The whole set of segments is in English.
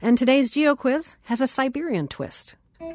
And today's Geo Quiz has a Siberian twist.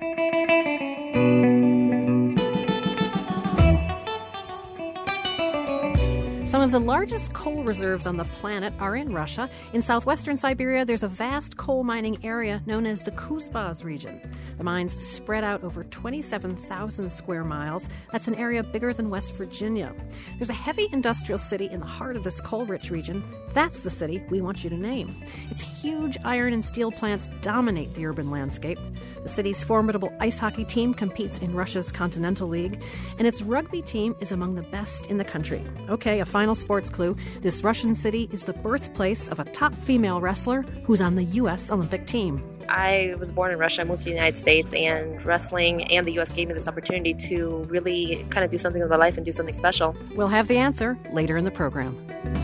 Some of the largest coal reserves on the planet are in Russia. In southwestern Siberia, there's a vast coal mining area known as the Kuzbaz region. The mines spread out over 27,000 square miles. That's an area bigger than West Virginia. There's a heavy industrial city in the heart of this coal-rich region. That's the city we want you to name. Its huge iron and steel plants dominate the urban landscape. The city's formidable ice hockey team competes in Russia's Continental League, and its rugby team is among the best in the country. Okay, a final sports clue. This Russian city is the birthplace of a top female wrestler who's on the U.S. Olympic team. I was born in Russia. I moved to the United States, and wrestling and the U.S. gave me this opportunity to really kind of do something with my life and do something special. We'll have the answer later in the program.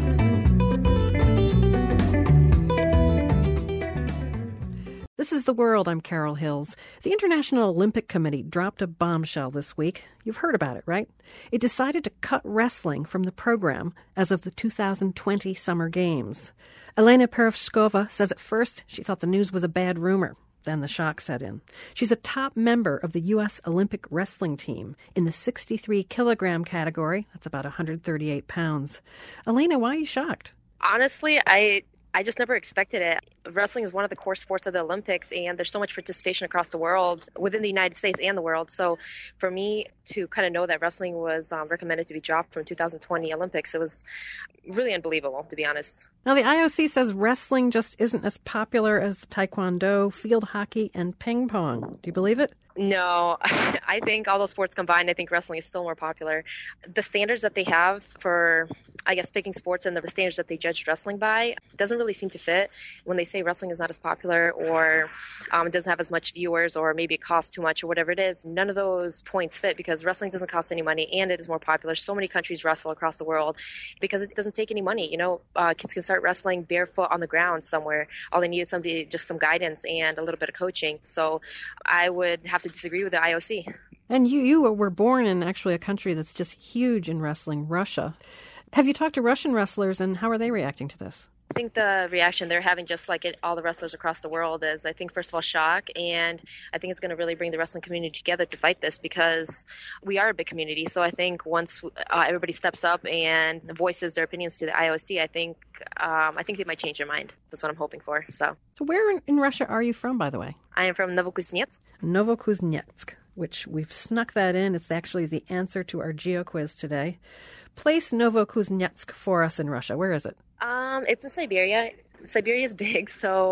This is The World. I'm Carol Hills. The International Olympic Committee dropped a bombshell this week. You've heard about it, right? It decided to cut wrestling from the program as of the 2020 Summer Games. Elena Perovskova says at first she thought the news was a bad rumor. Then the shock set in. She's a top member of the U.S. Olympic wrestling team in the 63-kilogram category. That's about 138 pounds. Elena, why are you shocked? Honestly, I just never expected it. Wrestling is one of the core sports of the Olympics, and there's so much participation across the world, within the United States and the world. So for me to kind of know that wrestling was recommended to be dropped from 2020 Olympics, it was really unbelievable, to be honest. Now, the IOC says wrestling just isn't as popular as taekwondo, field hockey, and ping pong. Do you believe it? No, I think all those sports combined, I think wrestling is still more popular. The standards that they have for, I guess, picking sports and the standards that they judge wrestling by doesn't really seem to fit. When they say wrestling is not as popular or it doesn't have as much viewers or maybe it costs too much or whatever it is, none of those points fit because wrestling doesn't cost any money and it is more popular. So many countries wrestle across the world because it doesn't take any money. You know, kids can start wrestling barefoot on the ground somewhere. All they need is just some guidance and a little bit of coaching. So I would have to disagree with the IOC. And you were born in actually a country that's just huge in wrestling, Russia. Have you talked to Russian wrestlers and how are they reacting to this? I think the reaction they're having, just like all the wrestlers across the world, is I think, first of all, shock. And I think it's going to really bring the wrestling community together to fight this because we are a big community. So I think once everybody steps up and voices their opinions to the IOC, I think they might change their mind. That's what I'm hoping for. So where in Russia are you from, by the way? I am from Novokuznetsk. Novokuznetsk, which we've snuck that in. It's actually the answer to our Geo Quiz today. Place Novokuznetsk for us in Russia. Where is it? It's in Siberia. Siberia is big, so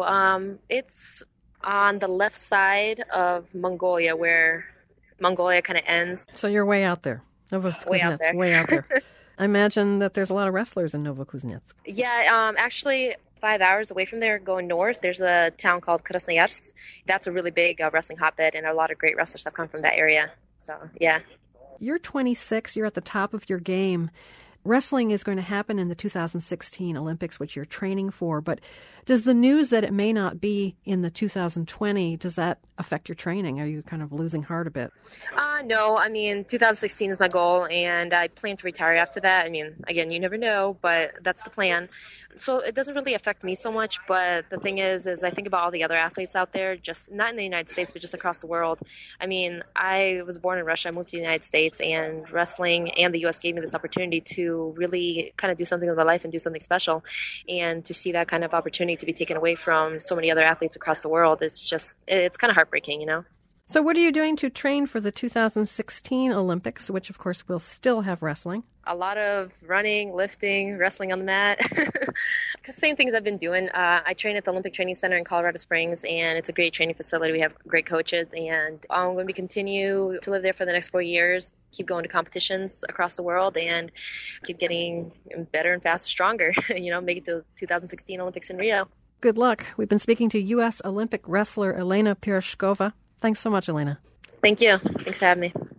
it's on the left side of Mongolia, where Mongolia kind of ends. So you're way out there. Novokuznetsk, way out there. I imagine that there's a lot of wrestlers in Novokuznetsk. Yeah, actually 5 hours away from there, going north, there's a town called Krasnoyarsk. That's a really big wrestling hotbed, and a lot of great wrestlers have come from that area. So, yeah. You're 26. You're at the top of your game. Wrestling is going to happen in the 2016 Olympics, which you're training for. But does the news that it may not be in the 2020, does that affect your training? Are you kind of losing heart a bit? No. I mean, 2016 is my goal, and I plan to retire after that. I mean, again, you never know, but that's the plan. So it doesn't really affect me so much. But the thing is I think about all the other athletes out there, just not in the United States, but just across the world. I mean, I was born in Russia. I moved to the United States, and wrestling and the U.S. gave me this opportunity to really kind of do something with my life and do something special. And to see that kind of opportunity to be taken away from so many other athletes across the world, it's kind of heartbreaking, you know? So what are you doing to train for the 2016 Olympics, which of course will still have wrestling? A lot of running, lifting, wrestling on the mat. Same things I've been doing. I train at the Olympic Training Center in Colorado Springs, and it's a great training facility. We have great coaches, and I'm going to continue to live there for the next 4 years, keep going to competitions across the world, and keep getting better and faster, stronger, make it to 2016 Olympics in Rio. Good luck. We've been speaking to U.S. Olympic wrestler Elena Perovskova. Thanks so much, Elena. Thank you. Thanks for having me.